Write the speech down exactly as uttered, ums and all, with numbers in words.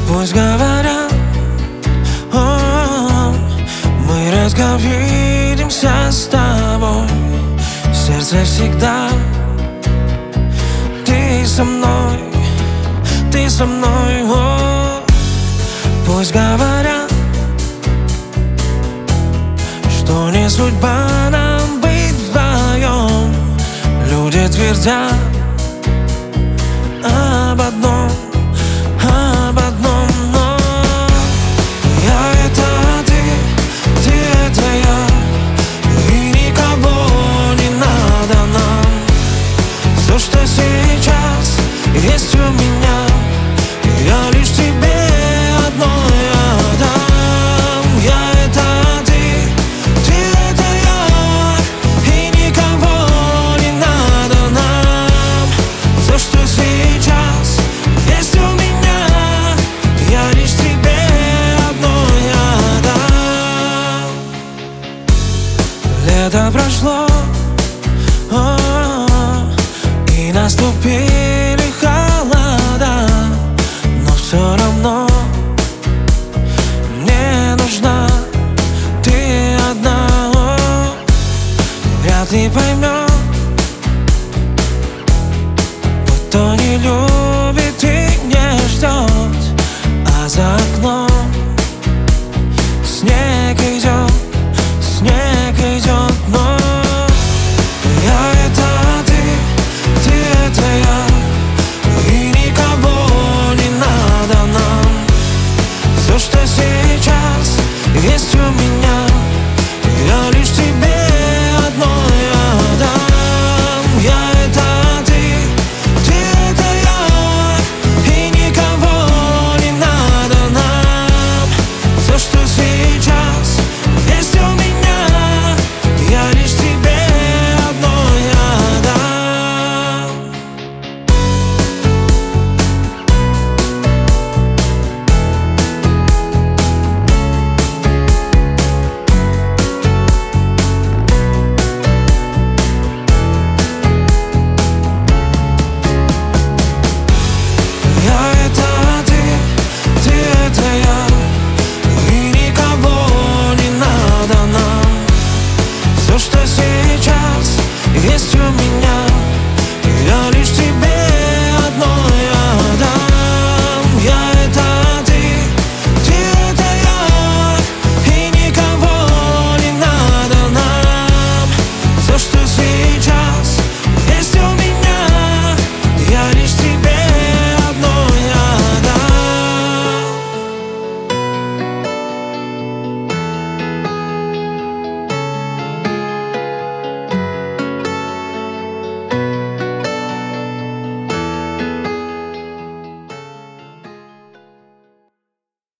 Пусть говорят, о, мы редко видимся с тобой. В сердце всегда ты со мной, ты со мной, о. Пусть говорят, что не судьба нам быть вдвоем. Люди твердят об одном, об одном, но я — это ты, ты — это я, и никого не надо нам. Все, что сейчас есть у меня, я лишь тебе одной отдам. Я — это ты, ты — это я, и никого не надо нам. Все, что сейчас есть у меня, я лишь тебе одной отдам. Лето прошло,